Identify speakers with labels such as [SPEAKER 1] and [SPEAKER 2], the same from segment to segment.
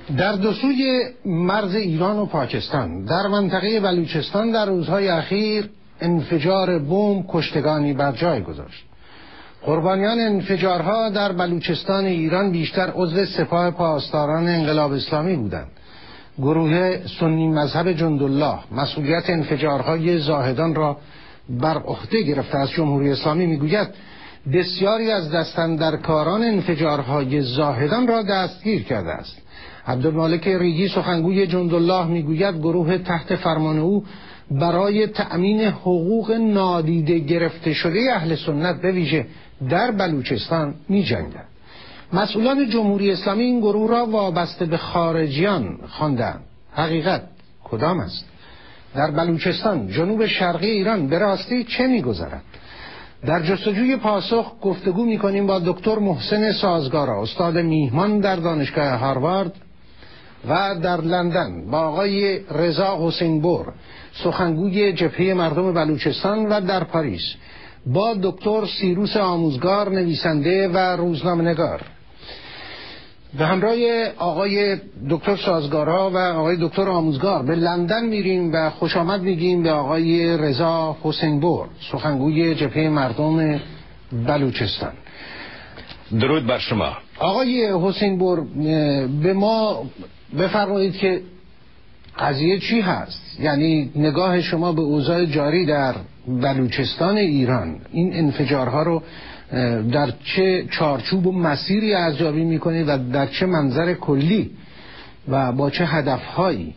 [SPEAKER 1] در دو سوی مرز ایران و پاکستان در منطقه بلوچستان در روزهای اخیر انفجار بمب کشتگانی بر جای گذاشت. قربانیان انفجارها در بلوچستان ایران بیشتر عضو سپاه پاسداران انقلاب اسلامی بودند. گروه سنی مذهب جندالله مسئولیت انفجارهای زاهدان را بر عهده گرفته. از جمهوری اسلامی میگوید بسیاری از دستاندرکاران انفجارهای زاهدان را دستگیر کرده است. عبدالمالک ریگی سخنگوی جندالله میگوید گروه تحت فرمان او برای تأمین حقوق نادیده گرفته شده اهل سنت به ویژه در بلوچستان می‌جنگد. مسئولان جمهوری اسلامی این گروه را وابسته به خارجیان خواندند. حقیقت کدام است؟ در بلوچستان جنوب شرقی ایران به راستی چه می‌گذرد؟ در جستجوی پاسخ گفتگو می‌کنیم با دکتر محسن سازگارا، استاد میهمان در دانشگاه هاروارد، و در لندن با آقای رضا حسین‌بر سخنگوی جبهه مردم بلوچستان، و در پاریس با دکتر سیروس آموزگار نویسنده و روزنامه‌نگار. به همراه آقای دکتر سازگارا و آقای دکتر آموزگار به لندن میریم و خوش آمد میگیم به آقای رضا حسین‌بر سخنگوی جبهه مردم بلوچستان.
[SPEAKER 2] درود بر شما.
[SPEAKER 1] آقای حسین‌بر، به ما بفرمایید که قضیه چی هست؟ یعنی نگاه شما به اوضاع جاری در بلوچستان ایران، این انفجارها رو در چه چارچوب و مسیری ارزیابی میکنید و در چه منظر کلی و با چه هدفهایی؟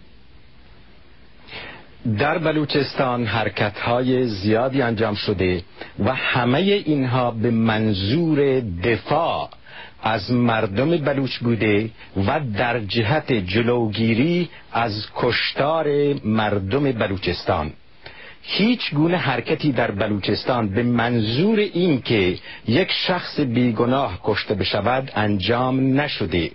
[SPEAKER 2] در بلوچستان حرکت‌های زیادی انجام شده و همه اینها به منظور دفاع از مردم بلوچ بوده و در جهت جلوگیری از کشتار مردم بلوچستان. هیچ گونه حرکتی در بلوچستان به منظور این که یک شخص بیگناه کشته بشود انجام نشده.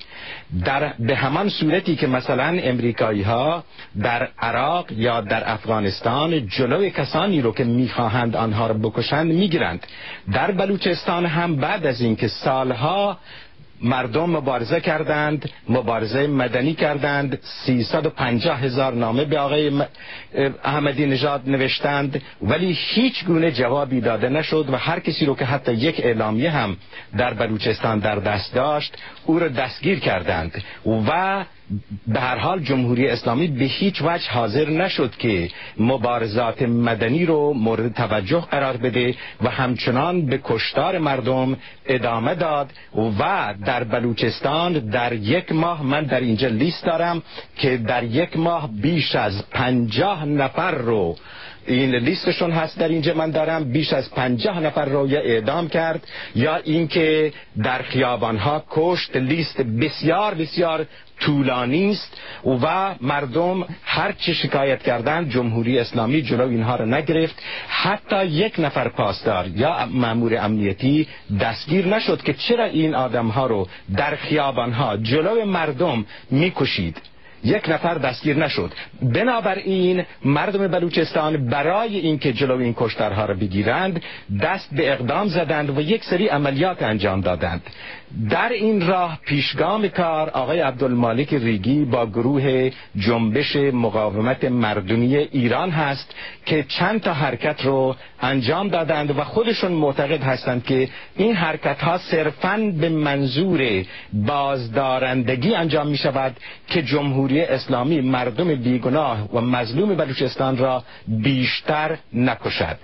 [SPEAKER 2] به همان صورتی که مثلا امریکایی ها در عراق یا در افغانستان جلوی کسانی رو که میخواهند آنها رو بکشند میگیرند، در بلوچستان هم بعد از اینکه سالها مردم مبارزه کردند، مبارزه مدنی کردند، 350,000 نامه به آقای احمدی نژاد نوشتند، ولی هیچ گونه جوابی داده نشد و هر کسی رو که حتی یک اعلامیه هم در بلوچستان در دست داشت او را دستگیر کردند و به هر حال جمهوری اسلامی به هیچ وجه حاضر نشد که مبارزات مدنی رو مورد توجه قرار بده و همچنان به کشتار مردم ادامه داد. و در بلوچستان در یک ماه، من در اینجا لیست دارم که در یک ماه بیش از 50 نفر رو، این لیستشون هست در اینجا من دارم، بیش از 50 نفر رو یا اعدام کرد یا اینکه در خیابانها کشت. لیست بسیار بسیار طولانی است و مردم هر چه شکایت کردند جمهوری اسلامی جلو اینها رو نگرفت. حتی یک نفر پاسدار یا مأمور امنیتی دستگیر نشد که چرا این آدمها رو در خیابانها جلو مردم میکشید. یک نفر دستگیر نشد. بنابراین مردم بلوچستان برای اینکه جلوی این کشتارها را بگیرند دست به اقدام زدند و یک سری عملیات انجام دادند. در این راه پیشگام کار آقای عبدالمالک ریگی با گروه جنبش مقاومت مردمی ایران هست که چند تا حرکت رو انجام دادند و خودشون معتقد هستند که این حرکت ها صرفاً به منظور بازدارندگی انجام می شود که جمهوری اسلامی مردم بیگناه و مظلوم بلوچستان را بیشتر نکشد.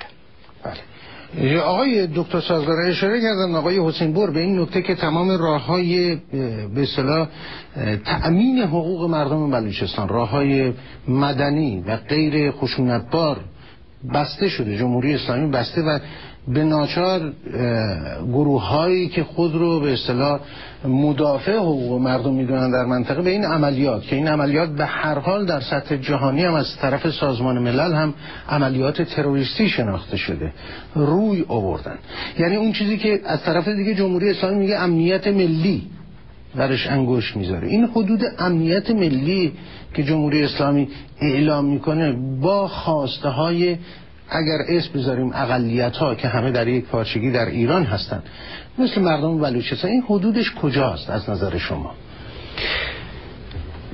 [SPEAKER 1] آقای دکتر سازگارا اشاره کردن آقای حسین‌بر به این نکته که تمام راه‌های به اصطلاح تأمین حقوق مردم بلوچستان، راه‌های مدنی و غیر خشونتبار بسته شده، جمهوری اسلامی بسته و به ناچار گروه‌هایی که خود رو به اصطلاح مدافع حقوق مردم می‌دونن در منطقه به این عملیات، که این عملیات به هر حال در سطح جهانی هم از طرف سازمان ملل هم عملیات تروریستی شناخته شده، روی آوردن. یعنی اون چیزی که از طرف دیگه جمهوری اسلامی میگه امنیت ملی درش انگشت میذاره. این حدود امنیت ملی که جمهوری اسلامی اعلام میکنه با خواسته های، اگر اسم بذاریم اقلیت ها که همه در یک پارچگی در ایران هستند، مثل مردم بلوچستان، این حدودش کجاست از نظر شما؟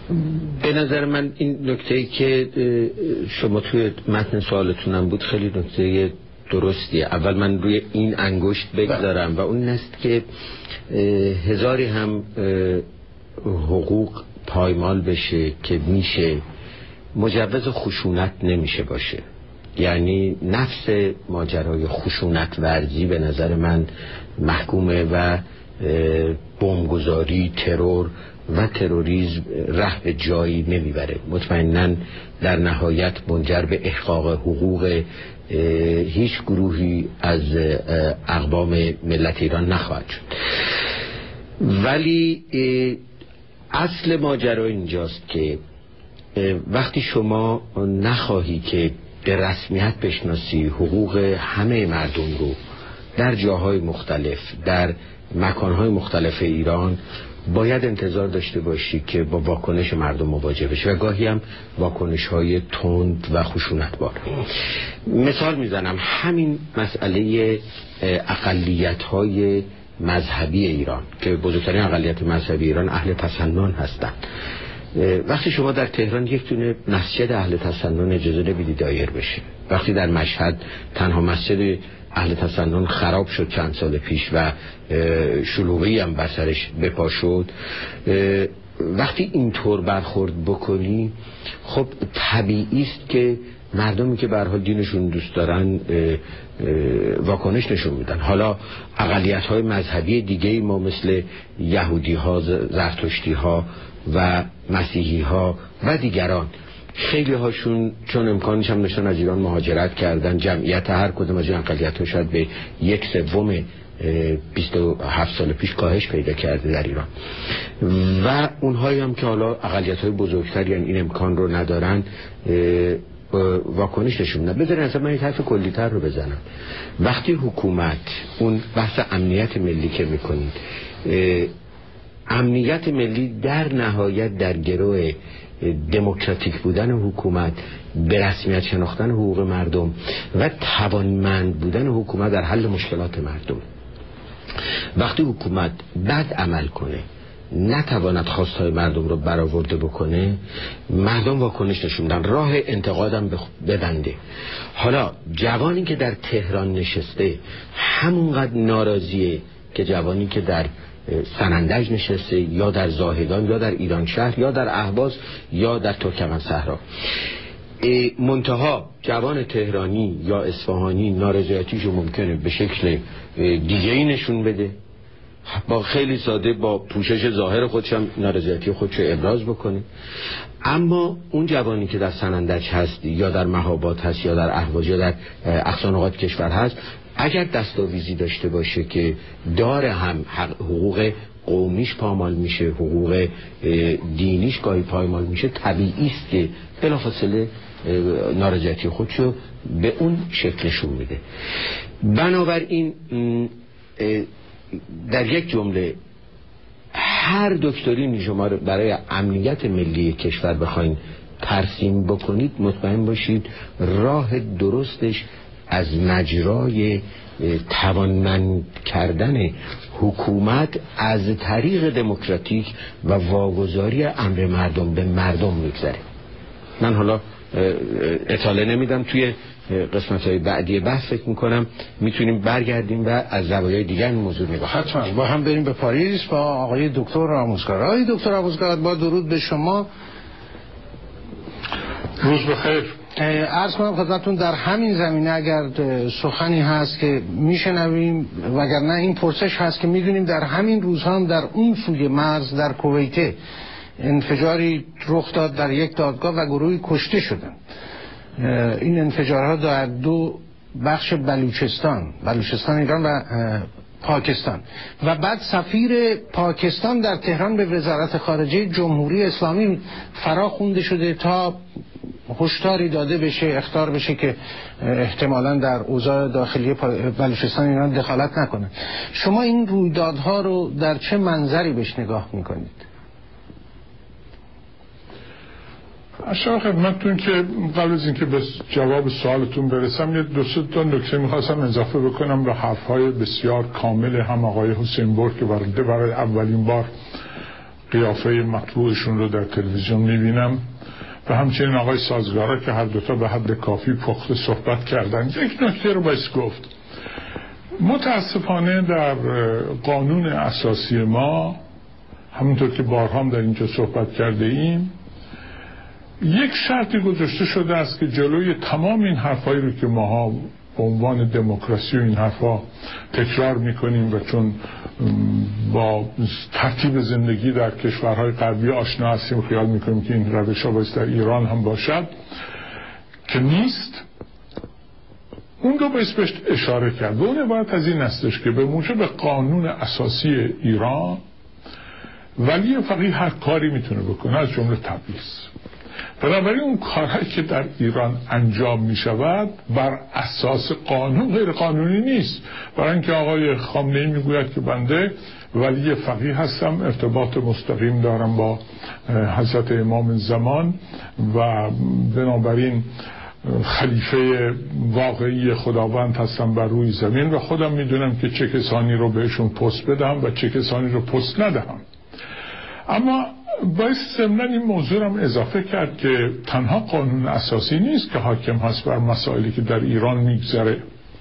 [SPEAKER 3] به نظر من این نکته‌ای که شما توی متن سوالتونم بود خیلی نکته درستیه. اول من روی این انگشت بگذارم و اون است که هزاری هم حقوق پایمال بشه که میشه، مجوز خشونت نمیشه باشه. یعنی نفس ماجرای خشونت ورزی به نظر من محکومه و بمبگذاری، ترور و تروریسم ره به جایی نمیبره. مطمئناً در نهایت منجر به احقاق حقوق هیچ گروهی از اقوام ملت ایران نخواهد شد. ولی اصل ماجرا اینجاست که وقتی شما نخواهی که به رسمیت بشناسی حقوق همه مردم رو در جاهای مختلف، در مکانهای مختلف ایران، باید انتظار داشته باشی که با واکنش مردم مواجه بشی و گاهی هم واکنش‌های تند و خشونتبار. مثال میزنم، همین مسئله اقلیت‌های مذهبی ایران که بزرگترین اقلیت مذهبی ایران اهل تسنن هستند. وقتی شما در تهران یک دونه مسجد اهل تسنن اجازه نمیدید دایر بشه، وقتی در مشهد تنها مسجد اهل تسنن خراب شد چند سال پیش و شلوغی هم بر سرش بپا شد، وقتی اینطور برخورد بکنی خب طبیعی است که مردمی که به هر حال دینشون دوست دارن واکنش نشون میدن. حالا اقلیت‌های مذهبی دیگه ما مثل یهودی‌ها، زرتشتی‌ها و مسیحی‌ها و دیگران، خیلی هاشون چون امکانش هم نشان از ایران مهاجرت کردن، جمعیت هر کدوم از این اقلیت‌ها شاید به 1/3 27 سال پیش کاهش پیدا کرده در ایران و اونهایی هم که حالا اقلیت‌های بزرگتر یعنی این امکان رو ندارن واکنش نشون میدن. بذارین اصلا من یک حرف کلی‌تر رو بزنم. وقتی حکومت اون بحث امنیت ملی که میکنید، امنیت ملی در نهایت در گروه دموکراتیک بودن حکومت، به رسمیت شناختن حقوق مردم و توانمند بودن حکومت در حل مشکلات مردم. وقتی حکومت بد عمل کنه، نتواند خواستهای مردم رو برآورده بکنه، مردم واکنش نشون میدن، راه انتقادم ببنده. حالا جوانی که در تهران نشسته همونقدر ناراضیه که جوانی که در سنندج نشسته یا در زاهدان یا در ایران شهر یا در اهواز یا در ترکمن صحرا. منتها جوان تهرانی یا اصفهانی نارضایتیشو ممکنه به شکل دیگه‌ای نشون بده، با خیلی ساده با پوشش ظاهر خودش هم نارضایتی خودشو ابراز بکنه. اما اون جوانی که در سنندج هست یا در مهاباد هست یا در اهواز یا در اقصانقاط کشور هست، اگر دستاویزی داشته باشه که داره هم حقوق قومیش پامال میشه، حقوق دینیش گاهی پایمال میشه، طبیعی است که بلافاصله نارضایتی خودشو به اون شکل نشون میده. بنابراین در یک جمله هر دکترینی شما برای امنیت ملی کشور بخواین ترسیم بکنید، مطمئن باشید راه درستش از مجرای توانمند کردن حکومت از طریق دموکراتیک و واگذاری امر مردم به مردم میگذره. من حالا اطاله نمیدم، توی قسمت‌های بعدی بحث فکر میکنم میتونیم برگردیم و از زوایای دیگر این موضوع نگاه کنیم.
[SPEAKER 1] حتما با هم بریم به پاریس با آقای دکتر آموزگار. آقای دکتر آموزگار، با درود به شما.
[SPEAKER 4] روز بخیر.
[SPEAKER 1] عرض کنم خدمتتون در همین زمینه اگر سخنی هست که میشنویم وگرنه این پرسش هست که میدونیم در همین روزها هم در اون سوی مرز در کویت انفجاری رخ داد در یک دادگاه و گروهی کشته شدن. این انفجارها در دو بخش بلوچستان ایران و پاکستان و بعد سفیر پاکستان در تهران به وزارت خارجه جمهوری اسلامی فرا خوانده شده تا هشداری داده بشه، اخطار بشه که احتمالاً در اوضاع داخلی بلوچستان ایران دخالت نکنه. شما این رویدادها رو در چه منظری بهش نگاه میکنید؟
[SPEAKER 4] اشاره خدمتتون که قبل از اینکه به جواب سوالتون برسم، یه دو سه تا نکته می‌خواستم اضافه بکنم به حرف‌های بسیار کامل هم آقای حسین بر که برای اولین بار قیافه مطبوعشون رو در تلویزیون میبینم و همچنین آقای سازگارا که هر دوتا به حد کافی پخته صحبت کردن. یک نکته رو باید گفت، متاسفانه در قانون اساسی ما همونطور که بارها هم در اینجا صحبت کرده ایم یک شرطی گذاشته شده است که جلوی تمام این حرفایی رو که ماها به عنوان دموکراسی و این حرفا تکرار میکنیم و چون با ترتیب زندگی در کشورهای غربی آشنا هستیم خیال میکنیم که این روش ها باید در ایران هم باشد که نیست، اون رو باید بهش اشاره کرد. و اون عبارت از این هستش که به موجب قانون اساسی ایران ولی فقیه هر کاری میتونه بکنه از جمله تبعیض. بنابراین اون کارهایی که در ایران انجام می شود بر اساس قانون غیر قانونی نیست. برای اینکه آقای خامنه‌ای میگوید که بنده ولی فقیه هستم، ارتباط مستقیم دارم با حضرت امام زمان و بنابراین خلیفه واقعی خداوند هستم بر روی زمین و خودم میدونم که چه کسانی رو بهشون پست بدم و چه کسانی رو پست ندهم. اما باید ضمناً این موضوع هم اضافه کرد که تنها قانون اساسی نیست که حاکم هست بر مسائلی که در ایران میگذره.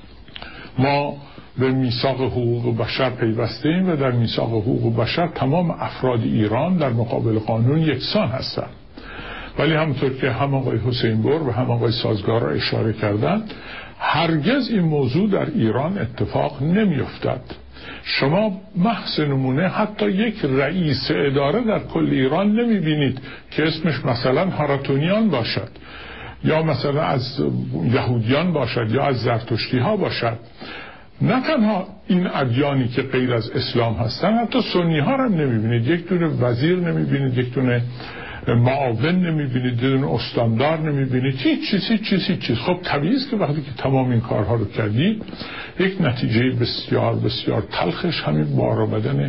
[SPEAKER 4] ما به میثاق حقوق بشر پیوسته ایم و در میثاق حقوق بشر تمام افراد ایران در مقابل قانون یکسان هستند. ولی همونطور که هم آقای حسین‌بر و هم آقای سازگار را اشاره کردند هرگز این موضوع در ایران اتفاق نمی‌افتد. شما محض نمونه حتی یک رئیس اداره در کل ایران نمی‌بینید که اسمش مثلا هاراتونیان باشد یا مثلا از یهودیان باشد یا از زرتشتی ها باشد. نه تنها این ادیانی که غیر از اسلام هستن، حتی سنی ها هم نمی‌بینید. یک دونه وزیر نمی‌بینید، یک دونه معاون نمی‌بینید، یک دونه استاندار نمی‌بینید، هیچ چیز. خب طبیعی است که وقتی که تمام این کارها رو کردید یک نتیجه بسیار بسیار تلخش همین بار آمدن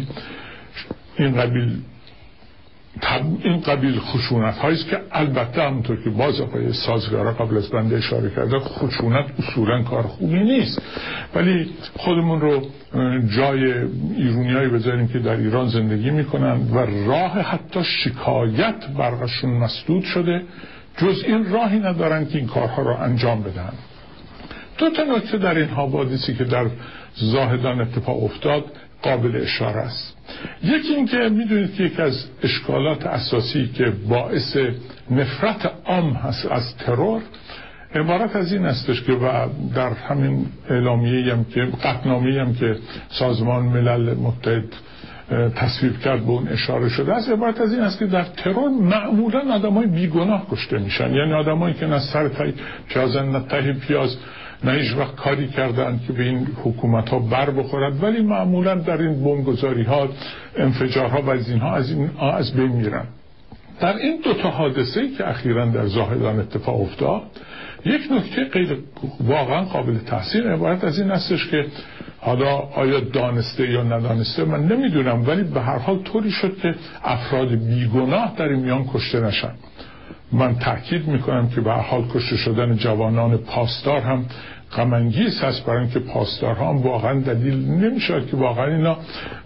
[SPEAKER 4] این قبیل خشونت هاییست که البته همونطور که باز آقای سازگارا قبل از بنده اشاره کرده خشونت اصولا کار خوبی نیست، ولی خودمون رو جای ایرانیایی بذاریم که در ایران زندگی میکنن و راه حتی شکایت برقشون مسدود شده، جز این راهی ندارن که این کارها رو انجام بدن. دو تا نکته در این حوادثی که در زاهدان اتفاق افتاد قابل اشاره است. یکی این که میدونید که یکی از اشکالات اساسی که باعث نفرت عام هست از ترور عبارت از این استش که و در همین اعلامیه‌ای هم که قطعنامه‌ای هم که سازمان ملل متحد تصویب کرد به اون اشاره شده است، عبارت از این است که در ترور معمولا آدمای بیگناه کشته میشن، یعنی آدمایی که نه سر پیازن نه ته پیاز نه هیچ وقت کاری کردن که به این حکومت ها بر بخورد، ولی معمولا در این بمبگذاری ها انفجارها و از اینها از بین میرن. در این دو تا حادثه‌ای که اخیراً در زاهدان اتفاق افتاد یک نکته غیر واقعا قابل تحسین عبارت از این استش که حالا آیا دانسته یا ندانسته من نمیدونم، ولی به هر حال طوری شد که افراد بیگناه در این میان کشته نشن. من تأکید میکنم که به هر حال کشته شدن جوانان پاسدار هم غم انگیز هست، برای اینکه پاسدارها هم واقعا دلیل نمیشه که واقعا اینا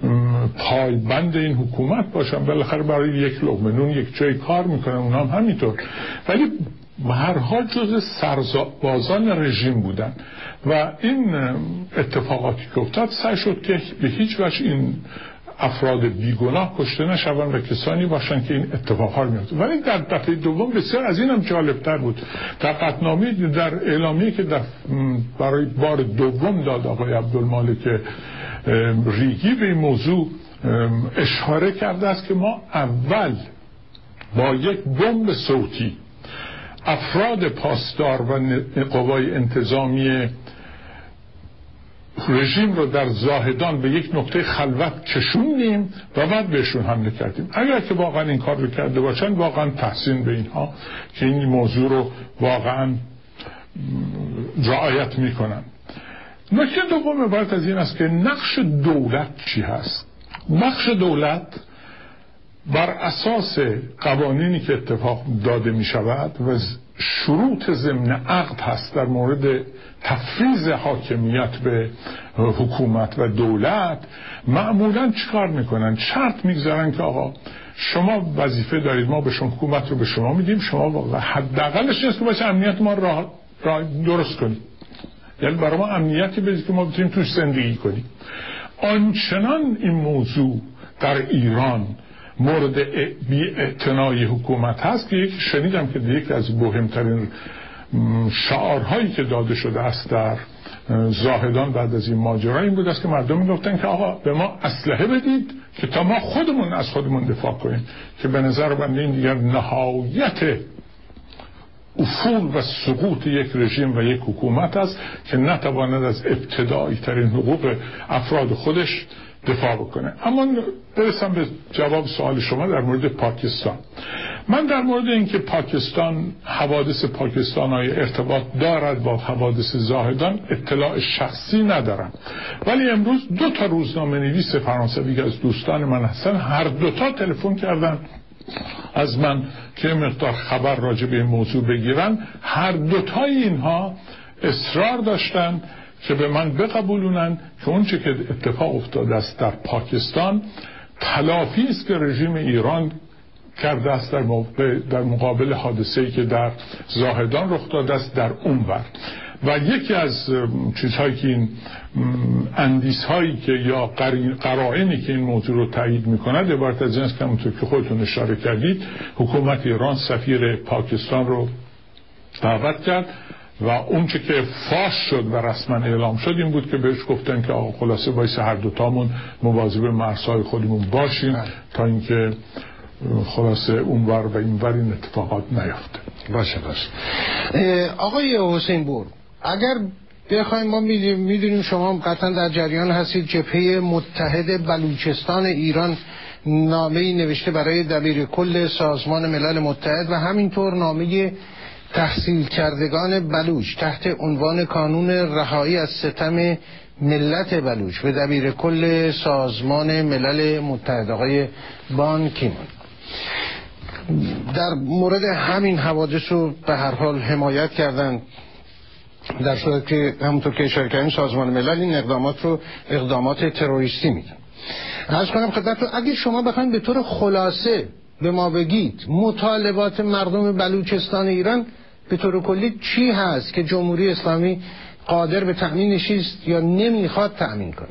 [SPEAKER 4] پایبند این حکومت باشن، بالاخره برای یک لقمه نون یک جای کار میکنن، اونا هم همینطور، ولی به هر حال جز سربازان رژیم بودن و این اتفاقاتی که افتاد سعی شد که به هیچ وجه این افراد بیگناه کشته نشوند و کسانی باشند که این اتفاقها رو میفته. ولی در دفعه دوم بسیار از این هم جالبتر بود. در قطعنامه در اعلامیه که برای بار دوم داد آقای عبدالمالک ریگی به این موضوع اشاره کرده است که ما اول با یک بمب صوتی افراد پاسدار و قوای انتظامی رژیم رو در زاهدان به یک نقطه خلوت کشوندیم و بعد بهشون حمله کردیم. اگر که واقعا این کار رو کرده باشن واقعا تحسین به اینها که این موضوع رو واقعا رعایت میکنن. نکته دوم عبارت از این است که نقش دولت چی هست؟ نقش دولت بر اساس قوانینی که اتفاق داده می شود و شروط ضمن عقد هست در مورد تفویض حاکمیت به حکومت و دولت، معمولا چیکار میکنن؟ شرط میگذارن که آقا شما وظیفه دارید، ما به شما حکومت رو به شما میدیم، شما واقعا حداقلش نیست که باشه امنیت ما را درست کنید، یعنی برای ما امنیتی بدید که ما بتونیم توش زندگی کنیم. آنچنان این موضوع در ایران مورد بی‌اعتنایی حکومت هست که شنیدم که یکی از مهمترین شعارهایی که داده شده است در زاهدان بعد از این ماجرا این بود است که مردم میگفتن که آقا به ما اسلحه بدید که تا ما خودمون از خودمون دفاع کنیم، که به نظر من این دیگر نهایت افول و سقوط یک رژیم و یک حکومت است که نتواند از ابتدایی ترین حقوق افراد خودش دفاع بکنه. اما برسم به جواب سوال شما در مورد پاکستان. من در مورد اینکه پاکستان حوادث پاکستان های ارتباط دارد با حوادث زاهدان اطلاع شخصی ندارم، ولی امروز 2 روزنامه نویس فرانسوی که از دوستان من هستن هر 2 تلفن کردن از من که مقدار خبر راجع به این موضوع بگیرن. هر 2 اینها اصرار داشتن که به من بقبولونن که اونچه که اتفاق افتاده است در پاکستان تلافی است که رژیم ایران کرده است در مقابل حادثه‌ای که در زاهدان رخ داده است در اونور. و یکی از چیزهایی که این اندیش‌هایی که یا قرائنی که این موضوع رو تایید می‌کند عبارت از این است که همونطور که خودتون اشاره کردید حکومت ایران سفیر پاکستان رو دعوت کرد و اون چه که فاش شد و رسما اعلام شد این بود که بهش گفتن که آقا خلاصه باید هر 2 تامون مواظب مرزهای خودمون باشیم تا اینکه خلاصه اونور و اینور این اتفاقات نیفته.
[SPEAKER 1] باشه. آقای حسین بور، اگر بخوایم ما میدونیم شما قطعا در جریان هستید جبهه متحد بلوچستان ایران نامه‌ای نوشته برای دبیر کل سازمان ملل متحد و همینطور نامه تحصیل کردگان بلوچ تحت عنوان کانون رهایی از ستم ملت بلوچ به دبیر کل سازمان ملل متحد آقای بان کی مون در مورد همین حوادث رو به هر حال حمایت کردن، در صورت که همونطور که اشاره کردیم سازمان ملل این اقدامات رو اقدامات تروریستی میدن. عرض کنم خدمتتون اگه شما بخواید به طور خلاصه به ما بگید مطالبات مردم بلوچستان ایران به طور کلی چی هست که جمهوری اسلامی قادر به تأمینش است یا نمیخواد تأمین کنه؟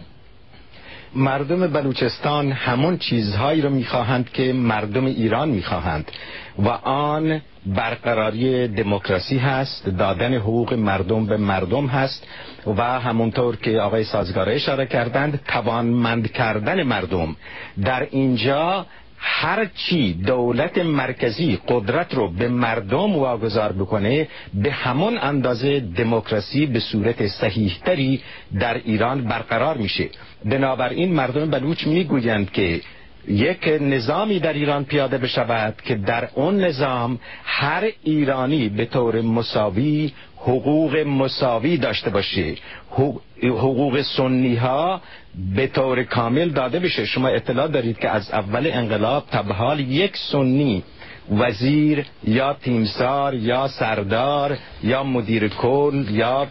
[SPEAKER 2] مردم بلوچستان همون چیزهایی رو میخواهند که مردم ایران میخواهند و آن برقراری دموکراسی هست، دادن حقوق مردم به مردم هست و همونطور که آقای سازگار اشاره کردند توانمند کردن مردم. در اینجا هر چی دولت مرکزی قدرت رو به مردم واگذار بکنه به همون اندازه دموکراسی به صورت صحیحتری در ایران برقرار میشه. بنابراین مردم بلوچ میگویند که یک نظامی در ایران پیاده بشود که در اون نظام هر ایرانی به طور مساوی حقوق مساوی داشته باشه، حقوق سنی ها به طور کامل داده بشه. شما اطلاع دارید که از اول انقلاب تا به حال یک سنی وزیر یا تیمسار یا سردار یا مدیر کل یا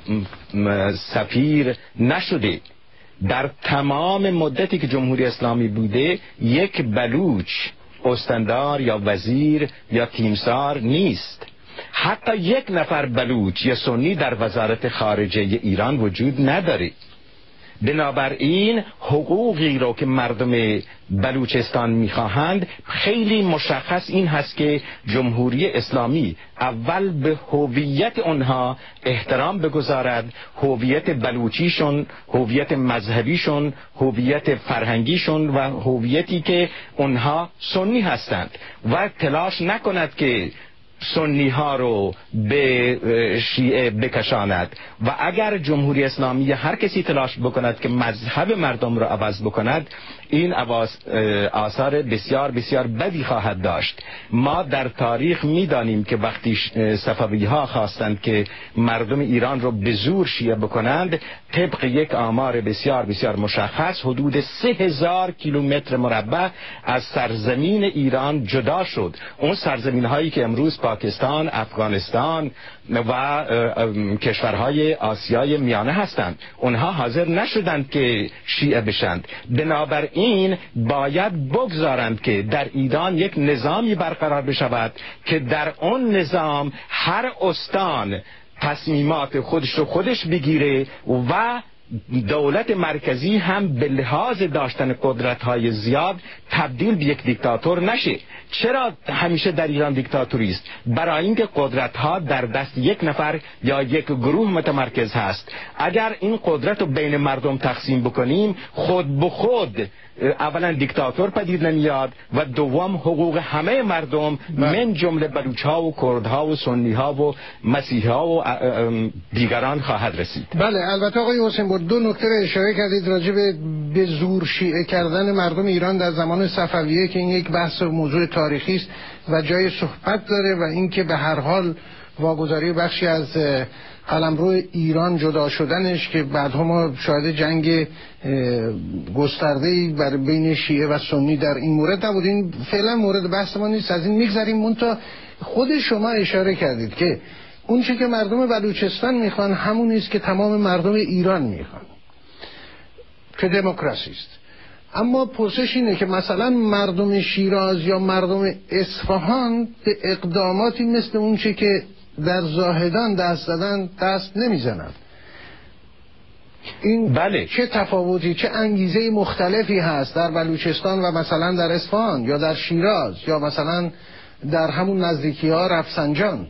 [SPEAKER 2] سفیر نشده. در تمام مدتی که جمهوری اسلامی بوده یک بلوچ استاندار یا وزیر یا تیمسار نیست. حتی یک نفر بلوچ یا سنی در وزارت خارجه ایران وجود نداره. بنابراین حقوقی رو که مردم بلوچستان میخواهند خیلی مشخص این هست که جمهوری اسلامی اول به هویت اونها احترام بگذارد، هویت بلوچیشون، هویت مذهبیشون، هویت فرهنگیشون و هویتی که اونها سنی هستند و تلاش نکند که سنی ها رو به شیعه بکشاند. و اگر جمهوری اسلامی هر کسی تلاش بکند که مذهب مردم رو عوض بکند این آثار بسیار بسیار بدی خواهد داشت. ما در تاریخ میدانیم که وقتی صفوی ها خواستند که مردم ایران رو به زور شیعه بکنند طبق یک آمار بسیار بسیار مشخص حدود 3000 کیلومتر مربع از سرزمین ایران جدا شد. اون سرزمین هایی که امروز پاکستان، افغانستان و کشورهای آسیای میانه هستند. اونها حاضر نشدند که شیعه بشند. بنابراین باید بگذارند که در ایران یک نظامی برقرار بشود که در اون نظام هر استان تصمیمات خودش بگیره و دولت مرکزی هم به لحاظ داشتن قدرت‌های زیاد تبدیل به یک دیکتاتور نشه. چرا همیشه در ایران دیکتاتوری است؟ برای اینکه قدرت‌ها در دست یک نفر یا یک گروه متمرکز هست. اگر این قدرت رو بین مردم تقسیم بکنیم، خود به خود اولا دیکتاتور پدید نمیاد و دوم حقوق همه مردم من جمله بلوچ‌ها و کردها و سنی‌ها و مسیحی‌ها و دیگران خواهد رسید.
[SPEAKER 1] بله، البته آقای حسین بود دو نکته رو اشاره کردید راجع به زور شیعه کردن مردم ایران در زمان صفویه که این یک بحث و موضوع تاریخی است و جای صحبت داره و اینکه به هر حال واگذاری بخشی از قلمرو ایران جدا شدنش که بعدها ما شاهد جنگ گسترده‌ای بر بین شیعه و سنی در این مورد نبود. این فعلا مورد بحث ما نیست، از این میگذریم. منتها خود شما اشاره کردید که اون چه که مردم بلوچستان میخوان همون است که تمام مردم ایران میخوان که دموکراسی است. اما پرسش اینه که مثلا مردم شیراز یا مردم اصفهان به اقداماتی مثل اون چه که در زاهدان دست دادن دست نمیزنند. این
[SPEAKER 2] بله.
[SPEAKER 1] چه تفاوتی، چه انگیزه مختلفی هست در بلوچستان و مثلا در اصفهان یا در شیراز یا مثلا در همون نزدیکی ها رفسنجان؟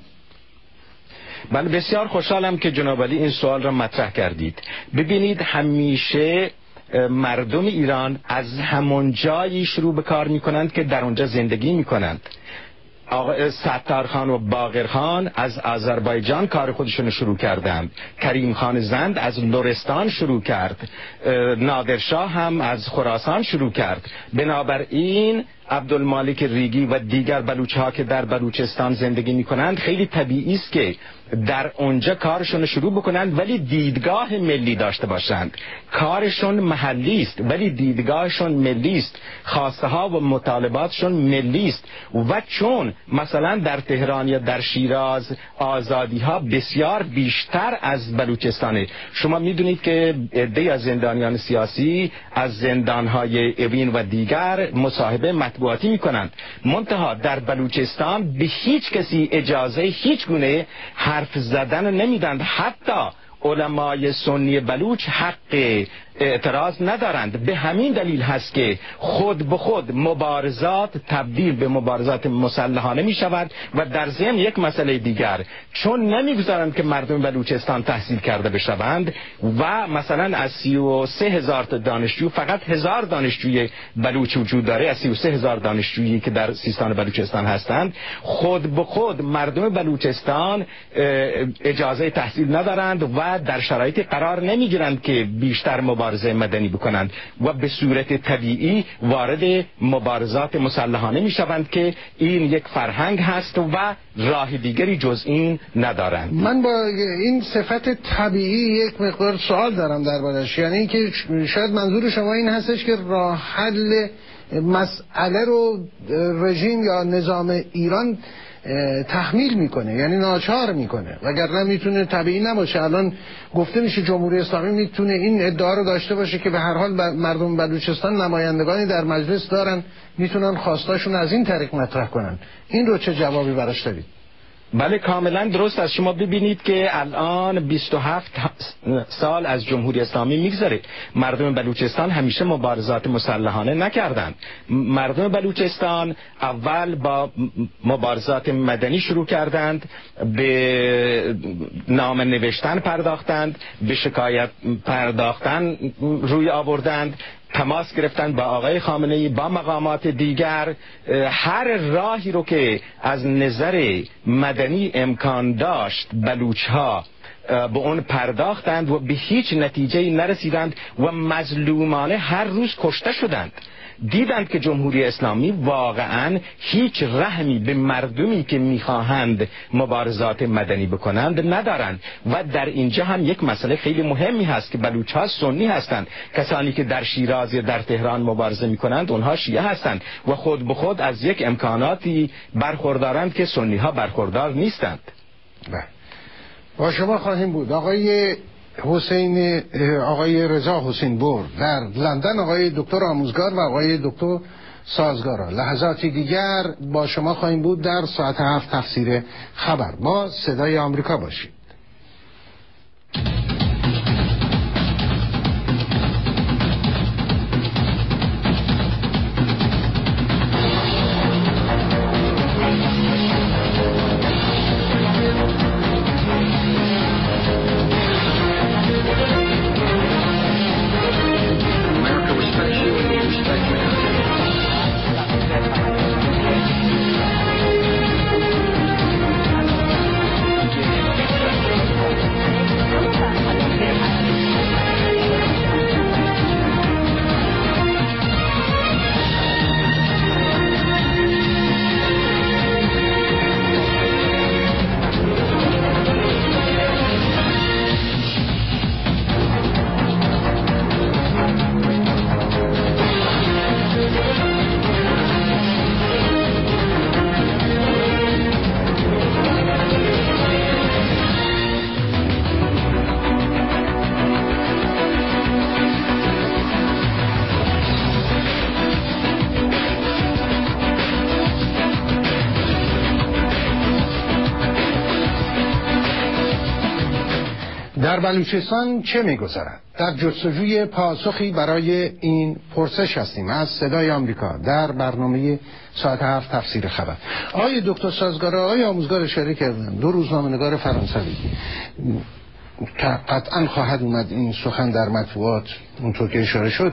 [SPEAKER 2] من بسیار خوشحالم که جناب علی این سوال را مطرح کردید. ببینید همیشه مردم ایران از همون جایی شروع به کار میکنند که در اونجا زندگی میکنند. آقای ستارخان و باقرخان از آذربایجان کار خودشون شروع کردند، کریم خان زند از لرستان شروع کرد، نادرشاه هم از خراسان شروع کرد. بنابراین عبدالمالک ریگی و دیگر بلوچ‌ها که در بلوچستان زندگی می‌کنند خیلی طبیعی است که در اونجا کارشون شروع بکنند، ولی دیدگاه ملی داشته باشند. کارشون محلی است ولی دیدگاهشون ملی است، خواسته ها و مطالباتشون ملی است. و چون مثلا در تهران یا در شیراز آزادی ها بسیار بیشتر از بلوچستانه. شما میدونید که عده‌ای از زندانیان سیاسی از زندان‌های اوین و دیگر مصاحبه مطبوعاتی میکنند، منتها در بلوچستان به هیچ کسی اجازه هیچ گونه حرف زدن نمیدند. حتی علمای سنی بلوچ حق اعتراض ندارند. به همین دلیل هست که خود به خود مبارزات تبدیل به مبارزات مسلحانه می شود. و در ضمن یک مسئله دیگر، چون نمیگذارند که مردم بلوچستان تحصیل کرده بشوند و مثلا از 33,000 تا دانشجو فقط 1000 دانشجوی بلوچ وجود داره، از 33,000 دانشجویی که در سیستان بلوچستان هستند، خود به خود مردم بلوچستان اجازه تحصیل ندارند و در شرایطی قرار نمیگیرند که بیشتر مبارزه مدنی بکنند و به صورت طبیعی وارد مبارزات مسلحانه می شوند که این یک فرهنگ هست و راه دیگری جز این ندارند.
[SPEAKER 1] من با این صفت طبیعی یک مقدار سوال دارم دربارش، یعنی اینکه شاید منظور شما این هستش که راه حل مسئله رو رژیم یا نظام ایران تحمیل میکنه، یعنی ناچار میکنه، وگرنه میتونه طبیعی نباشه. الان گفته میشه جمهوری اسلامی میتونه این ادعا رو داشته باشه که به هر حال مردم بلوچستان نمایندگانی در مجلس دارن، میتونن خواستاشون از این طریق مطرح کنن. این رو چه جوابی براش دارید؟
[SPEAKER 2] بله کاملا درست است. شما ببینید که الان 27 سال از جمهوری اسلامی میگذره، مردم بلوچستان همیشه مبارزات مسلحانه نکردند. مردم بلوچستان اول با مبارزات مدنی شروع کردند، به نامه نوشتن پرداختند، به شکایت پرداختن روی آوردند، تماس گرفتن با آقای خامنه‌ای، با مقامات دیگر. هر راهی رو که از نظر مدنی امکان داشت بلوچ‌ها به اون پرداختند و به هیچ نتیجه نرسیدند و مظلومانه هر روز کشته شدند. دیدند که جمهوری اسلامی واقعا هیچ رحمی به مردمی که میخواهند مبارزات مدنی بکنند ندارند. و در اینجا هم یک مسئله خیلی مهمی هست که بلوچ ها سنی هستند، کسانی که در شیراز یا در تهران مبارزه میکنند اونها شیعه هستند و خود به خود از یک امکاناتی برخوردارند که سنی ها برخوردار نیستند.
[SPEAKER 1] با شما خواهیم بود. آقای رضا حسین بور در لندن، آقای دکتر آموزگار و آقای دکتر سازگارا. لحظاتی دیگر با شما خواهیم بود در ساعت 7 تفسیر خبر. با صدای آمریکا باشید. در بلوچستان چه می‌گذرد؟ در جستجوی پاسخی برای این پرسش هستیم از صدای آمریکا در برنامه ساعت 7 تفسیر خبر. آقای دکتر سازگارا، آقای آموزگار اشاره کردن، دو روزنامه‌نگار فرانسوی که قطعا خواهد اومد این سخن در مطبوعات، اونطور که اشاره شد،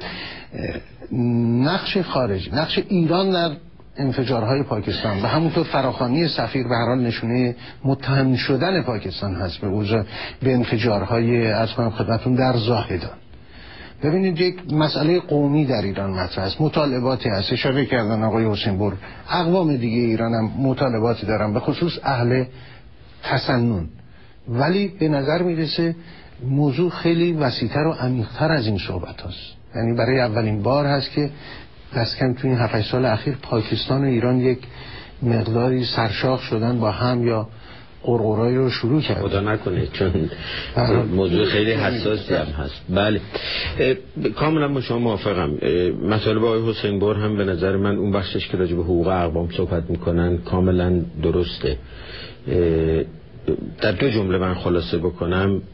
[SPEAKER 1] نقش خارجی، نقش ایران در انفجارهای پاکستان و همونطور فراخوانی سفیر به هر حال نشونه متهم شدن پاکستان هست به انفجارهای از خدمتتون در زاهدان. ببینید یک مسئله قومی در ایران مطرح است، مطالباتی هست، اشاره کردن آقای حسین بور، اقوام دیگه ایران هم مطالباتی دارن، به خصوص اهل تسنن، ولی به نظر میرسه موضوع خیلی وسیع‌تر و عمیق‌تر از این صحبت هست. یعنی برای اولین بار هست که دست کم توی این 7 سال اخیر پاکستان و ایران یک مقداری سرشاخ شدن با هم یا قرقرایی رو شروع کرد.
[SPEAKER 3] خدا نکنه، چون موضوع خیلی حساسی هم هست. بله کاملا با شما موافقم. مطالب آقای حسین بور هم به نظر من اون بخشش که راجع به حقوق اقوام صحبت میکنن کاملا درسته. در 2 جمله من خلاصه بکنم،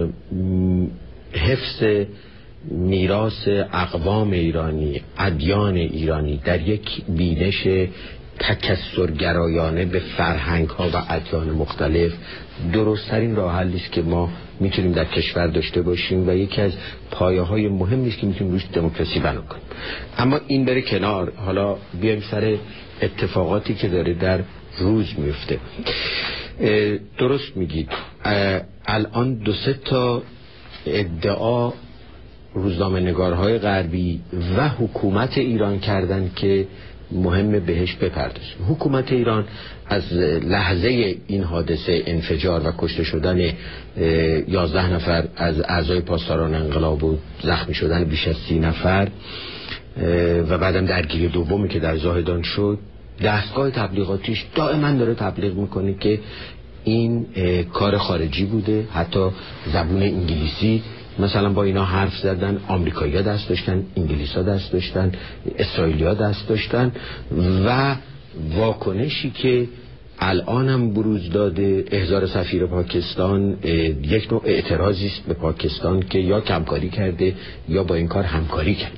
[SPEAKER 3] حفظ میراث اقوام ایرانی، ادیان ایرانی در یک بینش تکثرگرایانه به فرهنگ ها و ادیان مختلف درست‌ترین راه حلی است که ما میتونیم در کشور داشته باشیم و یکی از پایه های مهمی است که میتونیم روش دموکراسی بنا کنیم. اما این بره کنار، حالا بیایم سر اتفاقاتی که داره در روز میفته. درست میگید، الان 2-3 تا ادعا روزنامه‌نگارهای غربی و حکومت ایران کردن که مهم بهش بپردازیم. حکومت ایران از لحظه این حادثه انفجار و کشته شدن 11 نفر از اعضای پاسداران انقلاب و زخمی شدن بیش از 30 نفر و بعدم درگیری دومی که در زاهدان شد، دستگاه تبلیغاتیش دائما داره تبلیغ میکنه که این کار خارجی بوده. حتی زبون انگلیسی مثلا با اینا حرف زدن، آمریکایی‌ها دست داشتن، انگلیس‌ها دست داشتن، اسرائیلی‌ها دست داشتن. و واکنشی که الان هم بروز داده، احضار سفیر پاکستان، یک نوع اعتراضی است به پاکستان که یا کمکاری کرده یا با این کار همکاری کرده.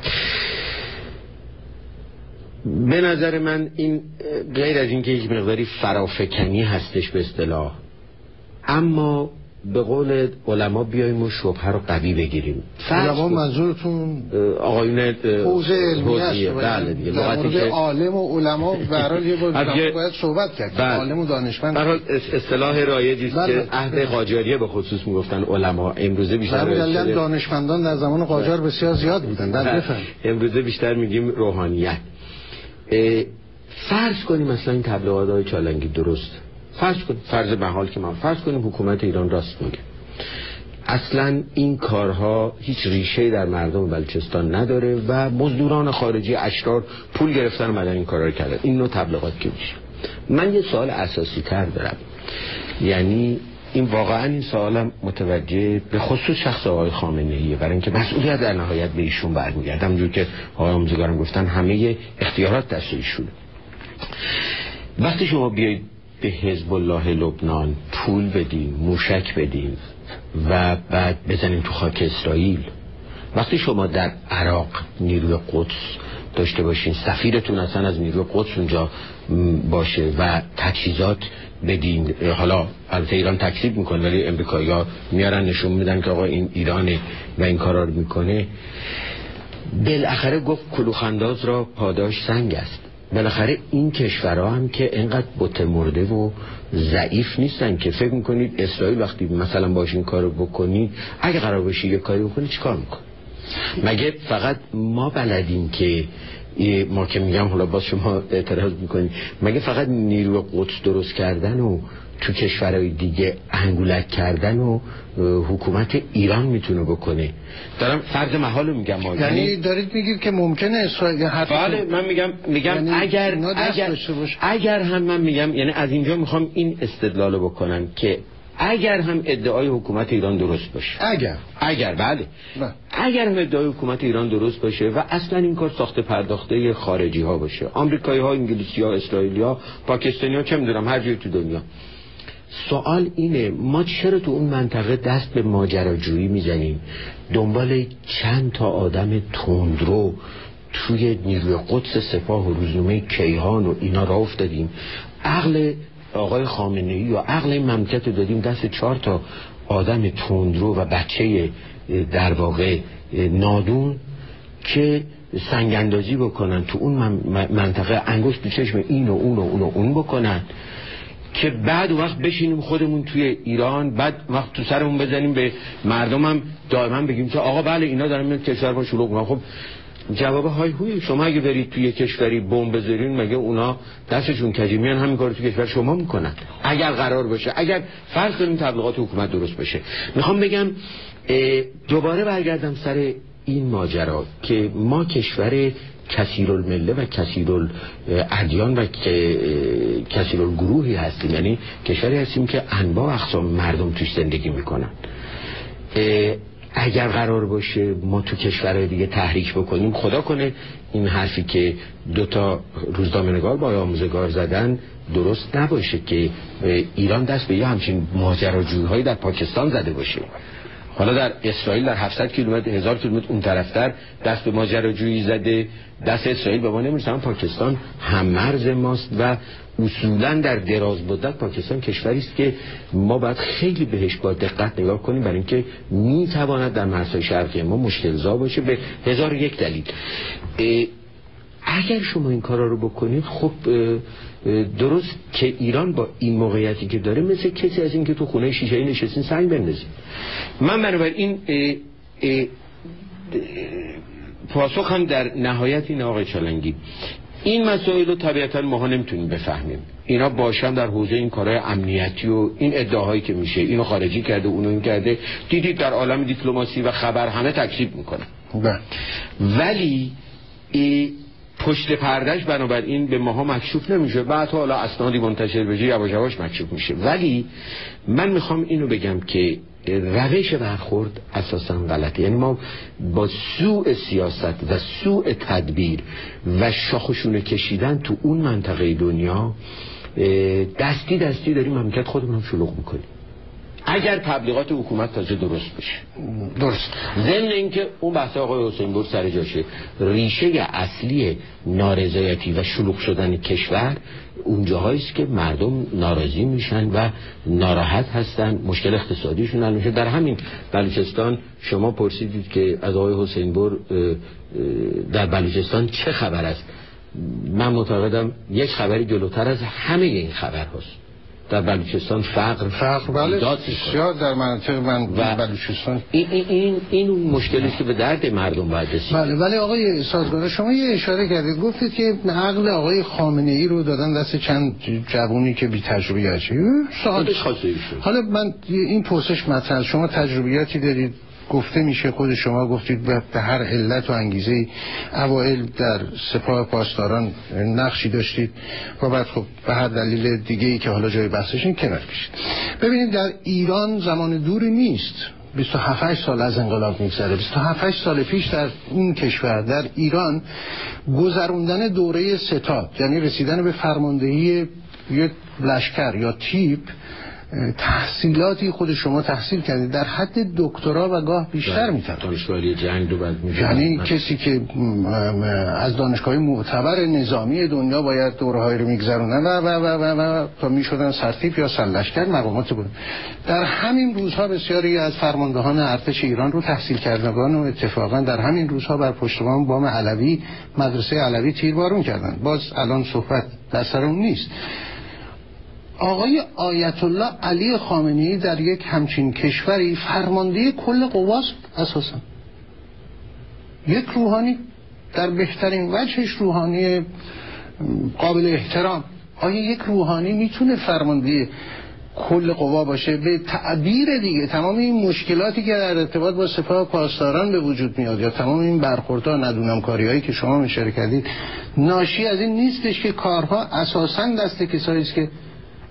[SPEAKER 3] به نظر من این غیر از این که یک مقداری فرافکنی هستش به اصطلاح، اما به قول علما بیاییم و شبهه رو قوی بگیریم.
[SPEAKER 1] علما منظورتون
[SPEAKER 3] آقایون
[SPEAKER 1] حوزه علمیه؟
[SPEAKER 3] بله دیگه،
[SPEAKER 1] در مورد عالم و علما به هر حال یه باید صحبت کرد. عالم و دانشمند
[SPEAKER 3] به هر حال اصطلاح رایجی است که عهد قاجاریه به خصوص میگفتن علما، امروزه بیشتر
[SPEAKER 1] دانشمندان در زمان قاجار بسیار زیاد بودن.
[SPEAKER 3] امروزه بیشتر میگیم روحانیت. فرض کنیم مثلا این تبلیغات‌های چالنگی درست، فرض محال که ما فرض کنیم حکومت ایران راست میگه، اصلا این کارها هیچ ریشه در مردم بلوچستان نداره و مزدوران خارجی اشرار پول گرفتن اومدن این کارا رو کردن. این نوع تبلیغات که میشه. من یه سوال اساسی تر دارم، یعنی این واقعا این سوالم متوجه به خصوص شخص آقای خامنه‌ایه، برای اینکه مسئولیت در نهایت به ایشون برمیگرده. همونجور که آقای آموزگارم گفتن همه اختیارات دست ایشونه. وقتی شما بیایید به حزب الله لبنان پول بدین، موشک بدین و بعد بزنین تو خاک اسرائیل، وقتی شما در عراق نیروی قدس داشته باشین، سفیرتون اصلا از نیروی قدس اونجا باشه و تجهیزات بدین، حالا البته ایران تکذیب میکنه ولی امریکایی‌ها میارن نشون میدن که آقا این ایرانه و این کارا رو میکنه، بالاخره گفت کلوخ‌انداز را پاداش سنگ است. بالاخره این کشورها هم که اینقدر بت مرده و ضعیف نیستن که فکر میکنید اسرائیل وقتی مثلا باش این کارو بکنید، اگه قرار باشه یه کاری بکنید چیکار میکنه؟ مگه فقط ما بلدیم که ما که میگم حالا باز شما اعتراض میکنید، مگه فقط نیروی قدس درست کردن و تو کشورهای دیگه انگولک کردن و حکومت ایران میتونه بکنه؟ دارم فرض محالو میگم.
[SPEAKER 1] یعنی دارید میگید که ممکنه اسرائیل
[SPEAKER 3] بله، من میگم یعنی اگر هم من میگم، یعنی از اینجا میخوام این استدلالو بکنم که اگر هم ادعای حکومت ایران درست باشه، اگر بله اگر هم ادعای حکومت ایران درست باشه و اصلا این کار ساخته پرداخته خارجی ها باشه، آمریکایی ها، انگلیسی ها، اسرائیلی ها، پاکستانی ها، چه میدونم هر جای تو دنیا، سوال اینه ما چرا تو اون منطقه دست به ماجراجویی میزنیم، دنبال چند تا آدم تندرو توی نیروی قدس سپاه و روزنامه کیهان و اینا راه افتادیم، عقل آقای خامنه‌ای و عقل این مملکت دادیم دست 4 تا آدم تندرو و بچه در واقع نادون که سنگ اندازی بکنن تو اون منطقه، انگشت تو چشم این و اون و اون و اون بکنن، که بعد وقت بشینیم خودمون توی ایران، بعد وقت تو سرمون بزنیم به مردمم دائما بگیم که آقا بله اینا دارن میاد کشور ما شلوغ میکنن. خب جواب های هوی شما اگه برید توی کشوری بمب بذارین، مگه اونا دستشون کجی میان همین کارو توی کشور شما میکنن؟ اگر قرار باشه، اگر فرض کنیم تبلیغات حکومت درست باشه، میخوام بگم دوباره برگردم سر این ماجرا که ما کشور کثیرالمله و کثیرالادیان و کثیرالگروهی هستیم، یعنی کشوری هستیم که انواع اقسام مردم توش زندگی میکنن. اگر قرار باشه ما تو کشورهای دیگه تحریک بکنیم، خدا کنه این حرفی که 2 روزنامه‌نگار با آموزگار زدن درست نباشه که ایران دست به یه همچین ماجراجویی‌هایی در پاکستان زده باشه. حالا در اسرائیل در 700 کیلومتر 1000 کیلومتر اون طرفتر دست به ماجراجویی زده، دست اسرائیل به ما نمیرسه. پاکستان هم مرز ماست و اصولا در دراز مدت پاکستان کشوری است که ما باید خیلی بهش با دقت نگاه کنیم، برای اینکه میتواند در مرزهای شرقی ما مشکل زا باشه به 1001 دلیل. اگر شما این کارا رو بکنید، خب درست که ایران با این موقعیتی که داره مثل کسی از این که تو خونه شیشه‌ای نشستین سنگ بندازید. من بنابراین پاسخ هم در نهایت این آقای چالنگی، این مسائل رو طبیعتا ما نمیتونیم بفهمیم، اینا باشن در حوزه این کارهای امنیتی و این ادعاهایی که میشه اینو خارجی کرده اونو این کرده، دیدید در عالم دیپلماسی و خبر همه تکذیب میکنن. ولی پشت پردهش بنابراین به ماها مکشوف نمیشه، بعد حالا اسنادی منتشر بشه یواش یواش مکشوف میشه. ولی من میخوام اینو بگم که روش برخورد اساسا غلطه، یعنی ما با سوء سیاست و سوء تدبیر و شاخشونه کشیدن تو اون منطقه دنیا دستی داریم مملکت خودمون هم شلوغ میکنیم. اگر تبلیغات حکومت تازه درست بشه.
[SPEAKER 1] درست.
[SPEAKER 3] ضمن اینکه اون بحث آقای حسین بر سر جاشه، ریشه اصلی نارضایتی و شلوغ شدن کشور اونجاهایی است که مردم ناراضی میشن و ناراحت هستن، مشکل اقتصادیشون حل میشه. در همین بلوچستان شما پرسیدید که از آقای حسین بر در بلوچستان چه خبر است. من معتقدم یک خبری جلوتر از همه این خبر هست. در بلوچستان فقر
[SPEAKER 1] بله بسیار در مناطق من بلوچستان
[SPEAKER 3] این مشکلی که به درد مردم باید رسید.
[SPEAKER 1] بله ولی آقای سازگار شما یه اشاره کردید، گفتید که عقل آقای خامنه ای رو دادن دست چند جوونی که بی تجربه حالا من این پرسش مطرح، شما تجربیاتی دارید، گفته میشه خود شما گفتید به هر علت و انگیزه اوائل در سپاه پاسداران نقشی داشتید و بعد خب به هر دلیل دیگه‌ای که حالا جای بحثشین کنار کشید. ببینید در ایران زمان دوری نیست، 27 سال از انقلاب میگذره. 27 سال پیش در این کشور، در ایران، گذروندن دوره ستاد، یعنی رسیدن به فرماندهی یک لشکر یا تیپ، تحصیلاتی خود شما تحصیل کردید در حد دکترا و گاه بیشتر میتونه
[SPEAKER 3] دانشگاهی جنگ رو بعد
[SPEAKER 1] یعنی کسی که از دانشگاه معتبر نظامی دنیا باید دوره‌های رو میگذرونن و تا میشدن سرتیپ یا سرلشکر مقامات بود. در همین روزها بسیاری از فرماندهان ارتش ایران رو تحصیل کردگان و اتفاقا در همین روزها بر پشتبان بام علوی، مدرسه علوی تیربارون کردن. باز الان صحبت در سر اون نیست. آقای آیت الله علی خامنه‌ای در یک همچین کشوری فرمانده کل قواست، اساسا یک روحانی در بهترین وجهش، روحانی قابل احترام. آیا یک روحانی میتونه فرمانده کل قوا باشه؟ به تعبیر دیگه تمام این مشکلاتی که در ارتباط با سپاه پاسداران به وجود میاد یا تمام این برخوردها، ندونم کاریایی که شما اشاره کردید، ناشی از این نیستش که کارها اساسا دست کسایی است که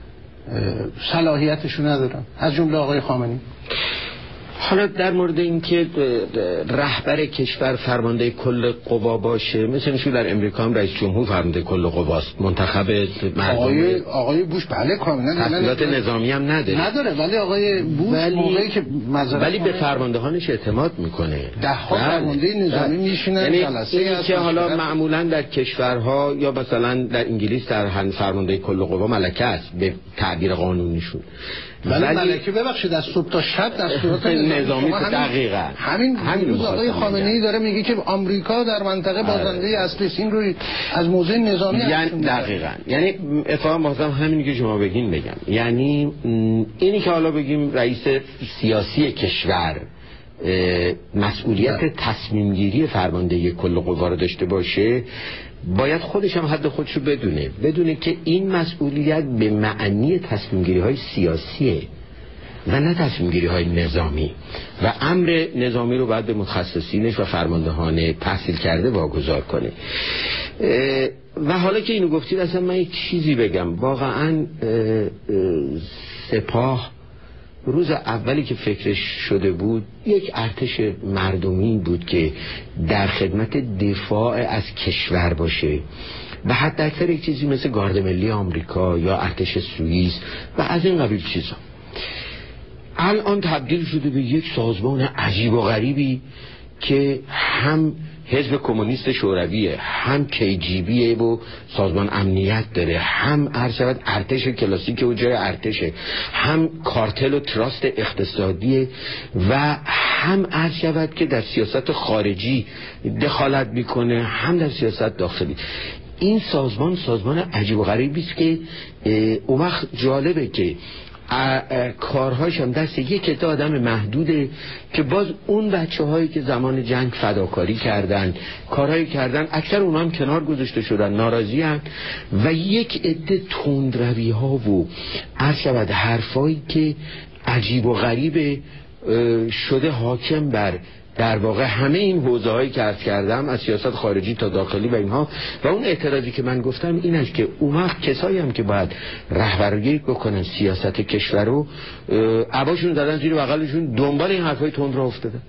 [SPEAKER 1] صلاحیتشو ندارن، از جمله آقای خامنه‌ای؟
[SPEAKER 3] حالا در مورد اینکه رهبر کشور فرمانده کل قوا باشه، مثل اینکه در امریکا هم رئیس جمهور فرمانده کل قواست، منتخب مردم.
[SPEAKER 1] آقای بوش بله کاملا
[SPEAKER 3] تحصیلات نظامی هم نداره
[SPEAKER 1] ولی آقای بوش موقعی که
[SPEAKER 3] ولی به فرماندهانش اعتماد میکنه.
[SPEAKER 1] ده ها فرمانده نظامی میشینن
[SPEAKER 3] جلسه که حالا معمولا در کشورها یا مثلا در انگلیس در فرمانده کل قوا ملکه است به تعبیر قانونیشون،
[SPEAKER 1] ولی ملکه ببخشید از صبح تا شب دستورات
[SPEAKER 3] نظامی دقیقاً
[SPEAKER 1] همین روز آقای خامنه‌ای داره میگه که آمریکا در منطقه بازنده اصلی سین رو از موضع نظامی
[SPEAKER 3] دقیقاً. یعنی اتفاقا بازم همینی که شما بگین بگم، یعنی اینی که حالا بگیم رئیس سیاسی کشور مسئولیت تصمیم گیری فرماندهی کل قوا رو داشته باشه، باید خودش هم حد خودش رو بدونه که این مسئولیت به معنی تصمیم گیری های سیاسیه و نه تصمیم گیری های نظامی، و امر نظامی رو باید به متخصصینش و فرماندهان تحصیل کرده واگذار کنه. و حالا که اینو گفتید اصلا من یک چیزی بگم، واقعا سپاه روز اولی که فکرش شده بود یک ارتش مردمی بود که در خدمت دفاع از کشور باشه و حتی اکثر یک چیزی مثل گارد ملی آمریکا یا ارتش سوئیس و از این قبیل چیزا. الان تبدیل شده به یک سازمان عجیب و غریبی که هم حزب کمونیست شورویه، هم KGB و سازمان امنیت داره، هم ارتش کلاسیک و جای ارتشه، هم کارتل و تراست اقتصادیه و هم که در سیاست خارجی دخالت میکنه، هم در سیاست داخلی. این سازمان عجیب و غریبی است که اون وقت جالبه که کارهاش هم دست یک عده آدم محدوده که باز اون بچه‌هایی که زمان جنگ فداکاری کردن، کارهایی کردن، اکثر اونها هم کنار گذاشته شدن، ناراضی هستند و یک عده تندروی‌ها و حرفایی که عجیب و غریب شده حاکم بر در واقع همه این حوزه‌هایی که عرض کردم، از سیاست خارجی تا داخلی و اینها. و اون اعتراضی که من گفتم این است که اون وقت کسایی هم که باید رهبری بکنن سیاست کشور رو، عباشون زدن زیر بغلشون، دنبال این حرفای تند را افتادن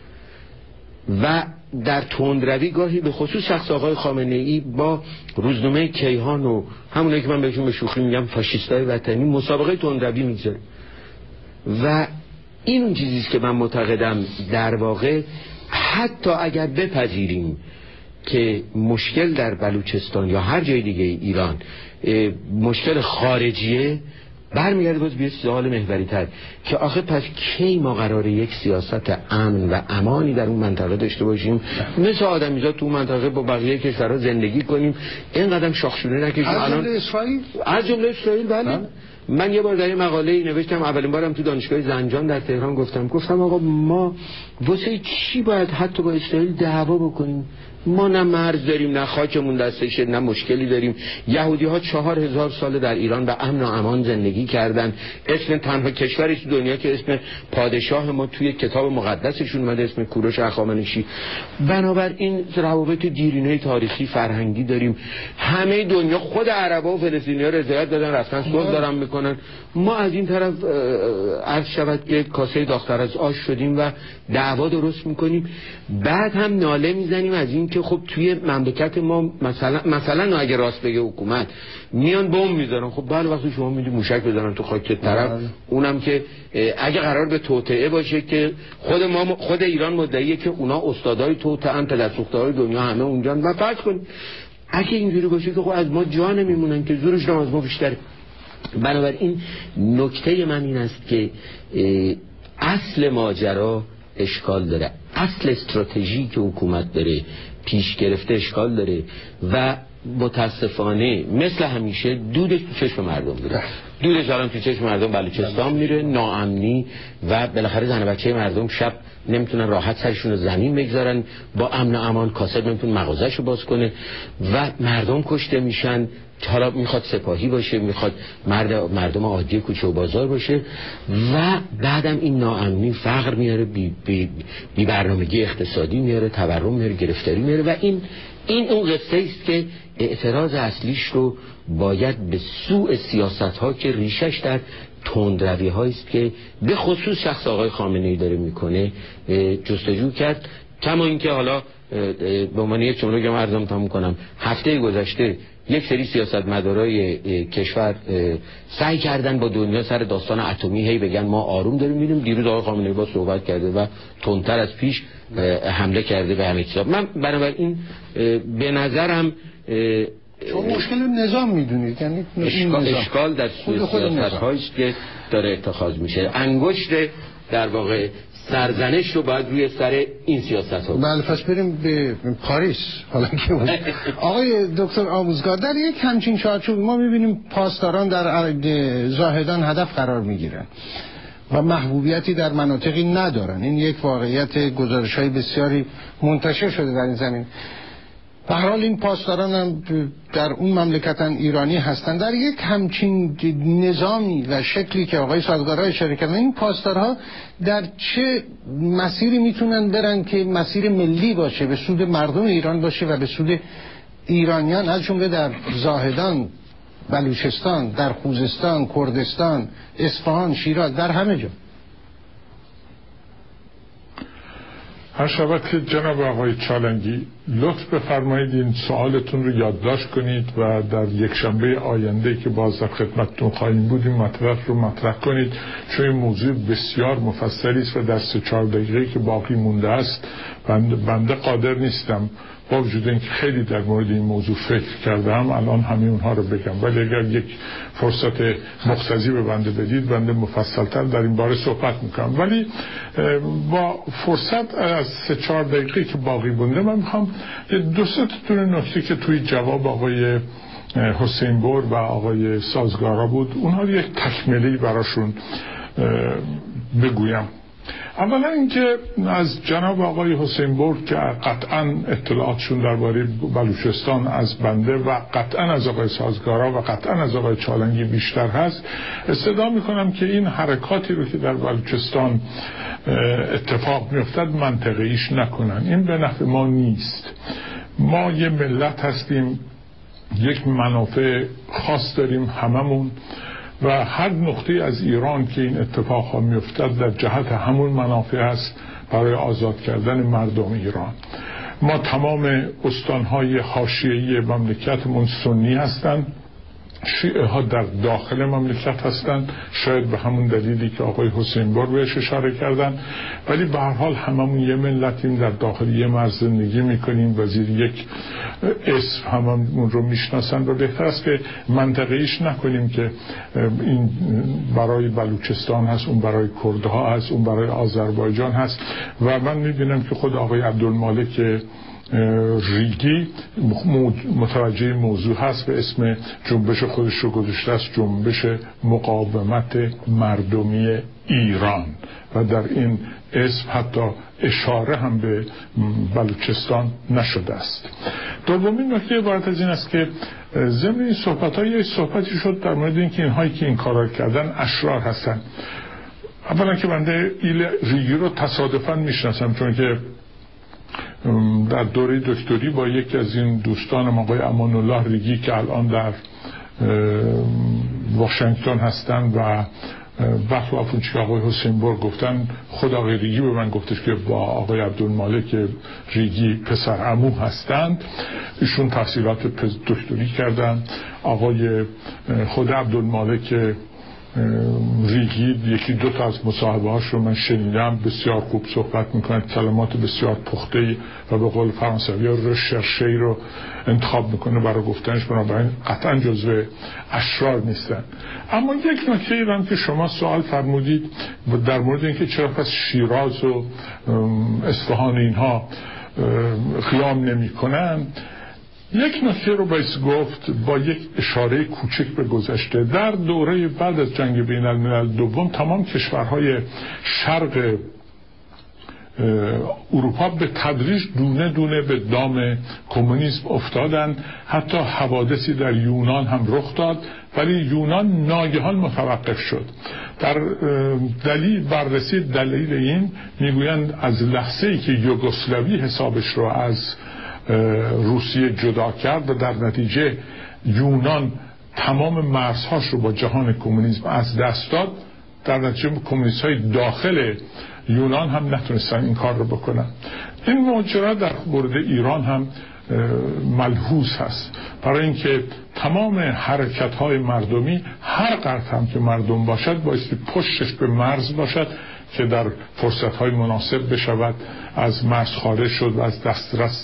[SPEAKER 3] و در تندروی گاهی به خصوص شخص آقای خامنه‌ای با روزنامه کیهان و همونایی که من بهشون به شوخی میگم فاشیستای وطنی مسابقه تندروی میگذاره و این اون چیزیست که من معتقدم در واقع حتی اگر بپذیریم که مشکل در بلوچستان یا هر جای دیگه ایران مشکل خارجیه، برمیگرده باز به سوال محوری تر که آخه پس کی ما قراره یک سیاست امن و امانی در اون منطقه داشته باشیم، مثل آدمیزاد تو منطقه با بقیه کشورها زندگی کنیم، اینقدر شاخشونه نکشیم. از جمله اسرائیل بله. من یه بار در یه مقاله‌ای نوشتم، اولین بارم تو دانشگاه زنجان در تهران گفتم آقا ما واسه چی باید حتی با اسرائیل دعوا بکنیم؟ ما نه مرز داریم، نه خاکمون دستشه، نه مشکلی داریم. یهودی‌ها 4000 سال در ایران به امن و امان زندگی کردن. اسم تنها کشوری تو دنیا که اسم پادشاه ما توی کتاب مقدسشون اومده اسم کوروش هخامنشی. بنابراین روابط دیرینه تاریخی فرهنگی داریم. همه دنیا خود عربا و فلسطینی‌ها رضایت دادن رفتن صلح دارن میکنن. ما از این طرف عرض شود که کاسه داغ‌تر از آش شدیم و دعوا درست میکنیم. بعد هم ناله میزنیم از این که خب توی مملکت ما مثلا اگه راست بگه حکومت میان بمب میذارن، خب بله وقتی شما میدی موشک بزنن تو خاک طرف، اونم که اگه قرار به توطئه باشه که خود ایران مدعیه که اونا استادای توطئه ان، پدرسوخته‌های دنیا همه اونجان و فرض کن اگه اینجوری باشه که خب از ما جا نمیمونن که زورشون از ما بیشتره. بنابراین نکته من این است که اصل ماجرا اشکال داره، اصل استراتژی که حکومت داره پیش گرفته اشکال داره و متاسفانه مثل همیشه دودش تو چشم مردم میره. دودش الان تو چشم مردم بلوچستان میره، ناامنی و بالاخره زن و بچه مردم شب نمیتونن راحت سرشون رو زمین بگذارن، با امن و امان کاسب نمیتونه مغازه‌شو باز کنه و مردم کشته میشن. حالا میخواد سپاهی باشه، میخواد مردم عادی کوچه و بازار باشه و بعدم این ناامنی فقر میاره، بی برنامگی اقتصادی میاره، تورم میاره، گرفتاری میاره و این اون قصه است که اعتراض اصلیش رو باید به سوء سیاست ها که ریشش در تندروی هاییست که به خصوص شخص آقای خامنه‌ای داره میکنه جستجو کرد. کما اینکه حالا به عنوان یک جمله که عرضم تموم کنم، هفته گذشته یک سری سیاستمدارای کشور سعی کردن با دنیا سر داستان اتمی هی بگن ما آروم داریم میریم. دیروز آقای خامنه‌ای با صحبت کرده و تندتر از پیش حمله کرده به همه چیزا. من بنابراین به نظرم
[SPEAKER 1] چون مشکل نظام میدونید، یعنی
[SPEAKER 3] اشکال در سیاست هاییست که داره اتخاذ میشه. انگشت در واقع سرزنش رو باید روی سر این سیاست ها.
[SPEAKER 1] بله پس بریم به پاریس. حالا که آقای دکتر آموزگار در یک همچین چارچوب ما میبینیم پاسداران در زاهدان هدف قرار میگیرن و محبوبیتی در مناطقی ندارن. این یک واقعیت گزارش‌های بسیاری منتشر شده در این زمین. به هر حال این پاسداران هم در اون مملکتن ایرانی هستن. در یک همچین نظامی و شکلی که آقای سازگارا اشاره کردن، این پاسدارها در چه مسیری میتونن برن که مسیر ملی باشه، به سود مردم ایران باشه و به سود ایرانیان، از جمله در زاهدان، بلوچستان، در خوزستان، کردستان، اصفهان، شیراز، در همه جا؟
[SPEAKER 4] هر شود که جناب آقای چالنگی لطف بفرمایید این سوالتون رو یادداشت کنید و در یک شنبه آینده که باز در خدمتتون خواهیم بود این مطلب رو مطرح کنید، چون این موضوع بسیار مفصلی است و در 3-4 دقیقه که باقی مونده است بنده قادر نیستم با وجود اینکه خیلی در مورد این موضوع فکر کردم الان همه اونها رو بگم، ولی اگر یک فرصت مقتضی به بنده بدید بنده مفصلتر در این باره صحبت میکنم. ولی با فرصت از 3-4 دقیقه که باقی مونده من میخوام 2-3 نکته که توی جواب آقای حسین بور و آقای سازگارا بود اونها یک تکملی براشون بگویم. اولا اینکه از جناب آقای حسین بور که قطعا اطلاعاتشون درباره بلوچستان از بنده و قطعا از آقای سازگارا و قطعا از آقای چالنگی بیشتر هست، استدعا میکنم که این حرکاتی رو که در بلوچستان اتفاق میافتد منطقیش نکنن. این به نفع ما نیست. ما یه ملت هستیم، یک منافع خاص داریم هممون و هر نقطه از ایران که این اتفاق ها میافتد در جهت همون منافع است برای آزاد کردن مردم ایران. ما تمام استانهای حاشیه‌ای مملکتمون سنی هستند شیعه ها در داخل مملکت هستند، شاید به همون دلیلی که آقای حسین بر بهش اشاره کردن، ولی به هر حال هممون یه ملتیم، در داخل یه مرز زندگی میکنیم و زیر یک اسم هممون رو میشناسن و بهتر است که منطقه‌ایش نکنیم که این برای بلوچستان هست، اون برای کردها هست، اون برای آذربایجان هست. و من میبینم که خود آقای عبدالمالک ریگی متوجه موضوع هست به اسم جنبش خودش رو گذاشته است جنبش مقاومت مردمی ایران و در این اسم حتی اشاره هم به بلوچستان نشده است. دومین نکته عبارت از این است که ضمن این صحبت‌ها یه صحبتی شد در مورد اینکه اینهایی که این کارا کردن اشرار هستن. اولا که بنده ریگی رو تصادفاً میشناسم، چون که در دوره دکتری با یکی از این دوستانم آقای امان الله ریگی که الان در واشنگتن هستن و برخلاف اون که آقای حسین بر گفتن، خود آقای ریگی به من گفتش که با آقای عبدالمالک ریگی پسر عمو هستند. ایشون تحصیلات دکتری کردن. آقای خود عبدالمالک ریگی یکی دو تا از مصاحبه هاش رو من شنیدم، بسیار خوب صحبت میکنه، کلمات بسیار پخته و به قول فرانسوی ها رشرشه‌ای رو انتخاب میکنه برای گفتنش، بنابراین قطعا جزو اشرار نیستن. اما یک نکته ایران که شما سوال فرمودید در مورد اینکه چرا پس شیراز و اصفهان اینها قیام نمی کنن، یک نکته رو باید گفت با یک اشاره کوچک به گذشته. در دوره بعد از جنگ بین الملل دوم تمام کشورهای شرق اروپا به تدریج دونه دونه به دام کمونیسم افتادن. حتی حوادثی در یونان هم رخ داد، ولی یونان ناگهان متوقف شد. در بررسی دلیل این میگویند از لحظه‌ای که یوگسلاوی حسابش رو از روسیه جدا کرد و در نتیجه یونان تمام مرزهاش رو با جهان کمونیسم از دست داد، در نتیجه کمونیست های داخل یونان هم نتونستن این کار رو بکنن. این ماجرا در مورد ایران هم ملحوظ هست، برای اینکه تمام حرکت های مردمی هر قدر هم که مردم باشد بایستی پشتش به مرز باشد که در فرصت های مناسب بشود از مرز خارج شد و از دسترس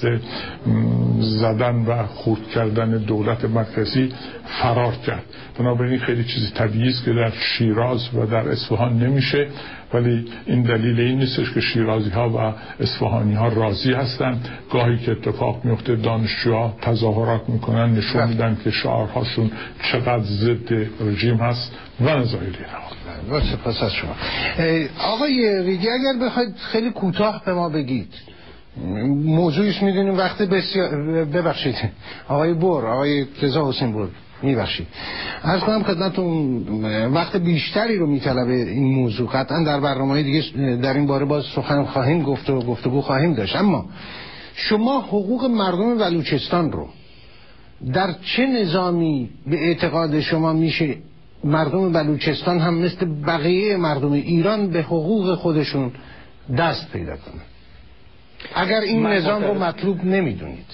[SPEAKER 4] زدن و خورد کردن دولت مرکزی فرار کرد. بنابراین خیلی چیزی طبیعی است که در شیراز و در اصفهان نمیشه، ولی این دلیل این نیستش که شیرازی ها و اصفهانی ها راضی هستن. گاهی که اتفاق میفته دانشجوها تظاهرات میکنن، نشون میدن که شعارهاشون چقدر ضد رژیم هست و نظایری
[SPEAKER 1] با سپاس از شما. آقای ریگی اگر بخواید خیلی کوتاه به ما بگید، موضوعش میدونیم وقت بسیار، ببخشید آقای بور، آقای رضا حسین بور، میبخشید عرض کنم خدمتتون وقت بیشتری رو میطلبه این موضوع. قطعا در برنامه‌های دیگه در این باره باز سخن خواهیم گفت و گفتگو خواهیم داشت. اما شما حقوق مردم بلوچستان رو در چه نظامی به اعتقاد شما میشه مردم بلوچستان هم مثل بقیه مردم ایران به حقوق خودشون دست پیدا کنن، اگر این نظام رو مطلوب نمیدونید؟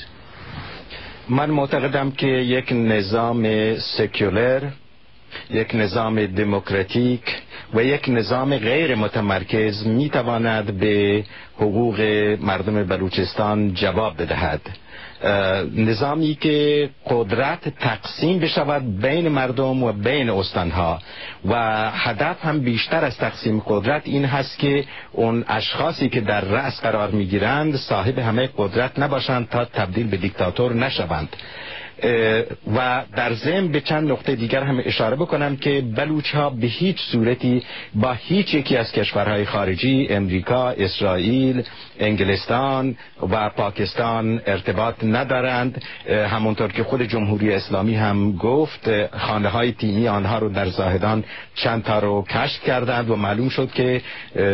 [SPEAKER 2] من معتقدم که یک نظام سکولر، یک نظام دموکراتیک و یک نظام غیر متمرکز میتواند به حقوق مردم بلوچستان جواب بدهد. نظامی که قدرت تقسیم بشود بین مردم و بین استانها و هدف هم بیشتر از تقسیم قدرت این هست که اون اشخاصی که در رأس قرار میگیرند صاحب همه قدرت نباشند تا تبدیل به دیکتاتور نشوند. و در ضمن به چند نقطه دیگر هم اشاره بکنم که بلوچ ها به هیچ صورتی با هیچ یکی از کشورهای خارجی، امریکا، اسرائیل، انگلستان و پاکستان ارتباط ندارند. همونطور که خود جمهوری اسلامی هم گفت، خانه های تیمی آنها رو در زاهدان چند تا رو کشف کردند و معلوم شد که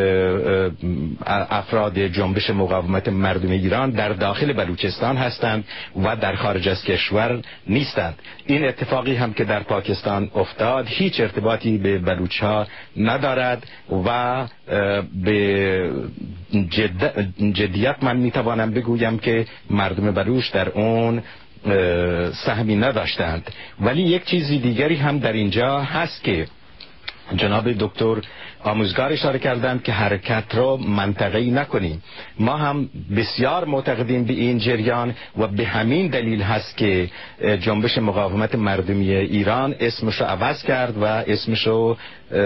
[SPEAKER 2] افراد جنبش مقاومت مردم ایران در داخل بلوچستان هستند و در خارج از کشور نیستند. این اتفاقی هم که در پاکستان افتاد هیچ ارتباطی به بلوچ ها ندارد و به جدیت من میتوانم بگویم که مردم بلوچ در اون سهمی نداشتند. ولی یک چیزی دیگری هم در اینجا هست که جناب دکتر آموزگار اشاره کردند که حرکت رو منطقه‌ای نکنیم. ما هم بسیار معتقدیم به این جریان و به همین دلیل هست که جنبش مقاومت مردمی ایران اسمش رو عوض کرد و اسمش رو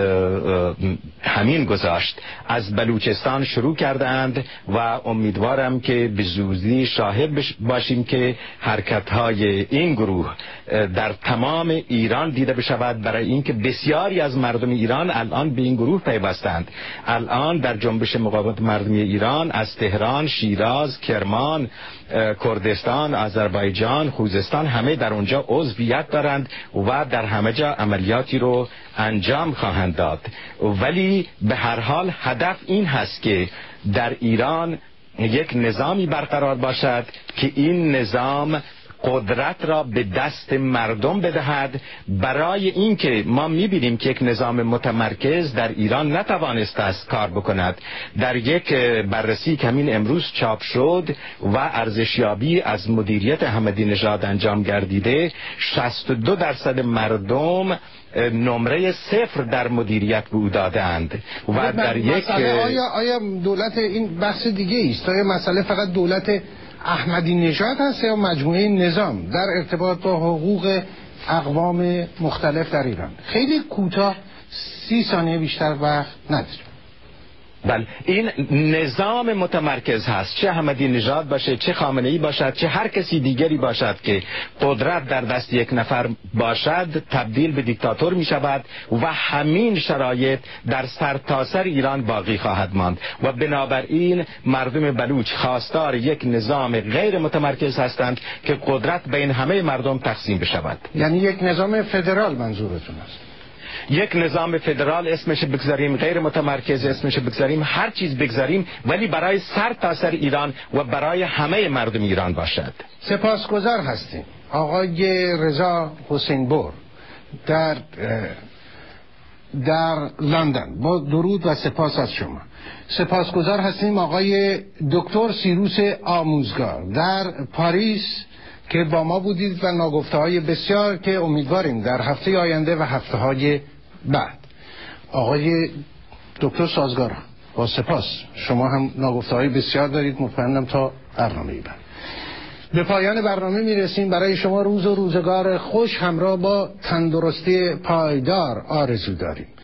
[SPEAKER 2] همین گذاشت. از بلوچستان شروع کردند و امیدوارم که به زودی شاهد باشیم که حرکت‌های این گروه در تمام ایران دیده بشود، برای اینکه بسیاری از مردم ایران الان به این گروه پیوستند. الان در جنبش مقاومت مردمی ایران از تهران، شیراز، کرمان، کردستان، آذربایجان، خوزستان همه در اونجا عضویت دارند و در همه جا عملیاتی رو انجام خواهند داد. ولی به هر حال هدف این هست که در ایران یک نظامی برقرار باشد که این نظام قدرت را به دست مردم بدهد. برای اینکه ما می‌بینیم که یک نظام متمرکز در ایران نتوانسته است کار بکند. در یک بررسی که همین امروز چاپ شد و ارزشیابی از مدیریت احمدی نژاد انجام گردیده، 62% مردم نمره 0 در مدیریت به او دادند. و در یک
[SPEAKER 1] آیا دولت این بحث دیگه است؟ آیا مسئله فقط دولت احمدی نژاد هست یا مجموعه نظام در ارتباط با حقوق اقوام مختلف در ایران؟ خیلی کوتاه 30 ثانیه بیشتر وقت نداریم.
[SPEAKER 2] بله، این نظام متمرکز هست، چه احمدی نژاد باشه، چه خامنه‌ای باشد، چه هر کسی دیگری باشد که قدرت در دست یک نفر باشد تبدیل به دیکتاتور می شود و همین شرایط در سرتاسر ایران باقی خواهد ماند و بنابراین مردم بلوچ خواستار یک نظام غیر متمرکز هستند که قدرت بین همه مردم تقسیم بشود.
[SPEAKER 1] یعنی یک نظام فدرال منظورتون است؟
[SPEAKER 2] یک نظام فدرال اسمش بگذاریم، غیر متمرکز اسمش بگذاریم، هر چیز بگذاریم، ولی برای سر تا سر ایران و برای همه مردم ایران باشد.
[SPEAKER 1] سپاسگزار هستیم آقای رضا حسین‌بر در لندن. با درود و سپاس از شما. سپاسگزار هستیم آقای دکتر سیروس آموزگار در پاریس که با ما بودید و ناگفته‌های بسیار که امیدواریم در هفته آینده و هفته‌های بعد. آقای دکتر سازگارا با سپاس، شما هم ناگفته‌های بسیار دارید، مطمئنم تا برنامه بعد. به پایان برنامه میرسیم. برای شما روز و روزگار خوش همراه با تندرستی پایدار آرزو داریم.